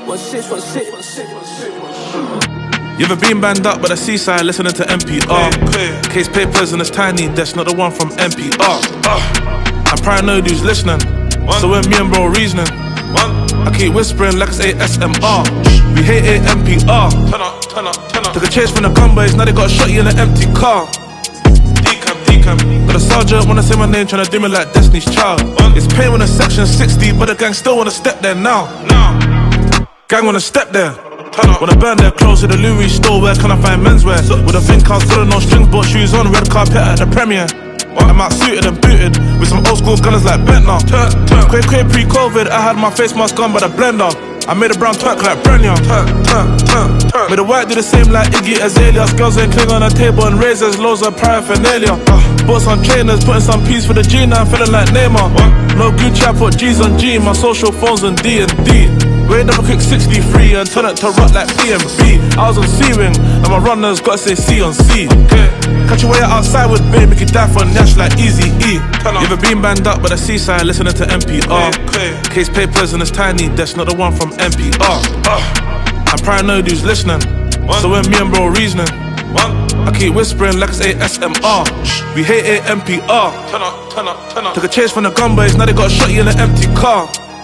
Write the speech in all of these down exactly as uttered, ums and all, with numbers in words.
One six, one six, one six, one six, one six. You ever been banned up by the seaside listening to N P R? Case papers in this tiny desk, not the one from N P R. I'm paranoid who's listening, so when me and bro reasoning, I keep whispering like it's A S M R. We hate A M P R. Turn up, turn up, turn up. Took a chase from the gun boys, now they got a shot you in an empty car. Decam, decam. Got a sergeant wanna say my name, tryna do me like Destiny's Child. It's pain when a section sixty, but the gang still wanna step there now. Gang wanna step there. When I burn their clothes to the Louis store, where can I find menswear? With a think I was good, no strings, bought shoes on, red carpet at the premiere. I'm out suited and booted, with some old school gunners like Bentner. Quick, quick, pre-Covid, I had my face mask on by the blender. I made a brown twerk like Brenya. Made the white do the same like Iggy Azalea. Girls ain't cling on the table and razors, loads of paraphernalia. Bought some trainers, putting some peas for the G, now I'm feeling like Neymar. No Gucci, I put G's on G, my social phones on D and D. Wait up a quick sixty-three and turn it to rock like B M B. I was on C-Ring, and my runners gotta say C on C. Catch you way outside with babe, make you die for Nash like Easy E. You ever been banned up by the seaside listening to N P R? Case papers in this tiny desk, not the one from N P R. I'm paranoid who's listening, so when me and bro reasoning, I keep whispering like it's A S M R. We hate A M P R. Took a chase from the gun boys, now they got a shot you in an empty car.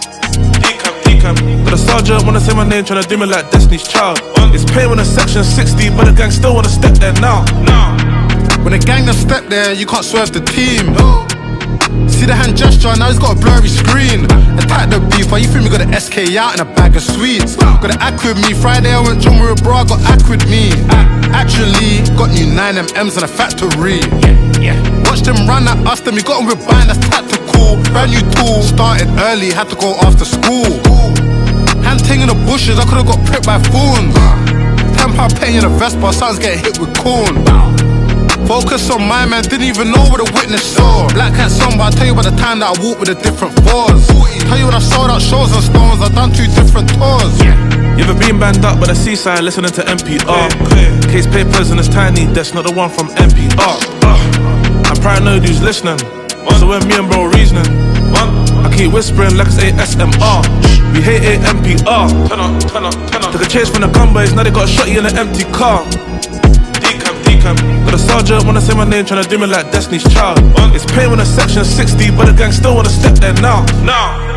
Got a sergeant wanna say my name, tryna do me like Destiny's Child. It's pain when a section sixty, but the gang still wanna step there now. When the gang done step there, you can't swerve the team. See the hand gesture, now he's got a blurry screen. Attack the beef, why you think we got an S K out and a bag of sweets? Got an act with me, Friday I went John with a bra, got act with me. Actually, got new nine M Ms in a factory. Watch them run at us, then we got them with buying, that's tactical. Brand new tool, started early, had to go after school. Hand ting in the bushes, I could've got pricked by phones. Ten pound pay in a Vespa, sons getting hit with corn. Focus on my man, didn't even know what the witness saw. Black cat song, but I'll tell you about the time that I walked with a different fours. Tell you what I sold out shows and stones, I've done two different tours. You ever been banned up by the seaside listening to N P R? Case papers in this tiny desk, not the one from N P R. I'm paranoid who's listening, so when me and bro reasoning, I keep whispering like it's A S M R. We hate A M P R. Took a chase from the gun boys, now they got a shot you in an empty car. Decam, decam. Got a sergeant wanna say my name, tryna do me like Destiny's Child. It's pain when a section sixty, but the gang still wanna step there now.